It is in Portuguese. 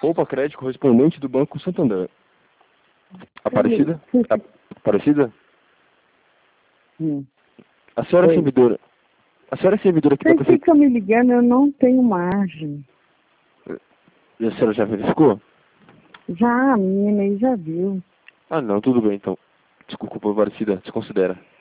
Opa Crédito, correspondente do Banco Santander. Aparecida? Aparecida? A senhora é Oi. servidora. A senhora é servidora aqui da Vocês prefeitura. ficam me ligando, eu não tenho margem. A senhora já verificou? Já, a menina aí já viu. Ah não, tudo bem então. Desculpa, Aparecida, desconsidera.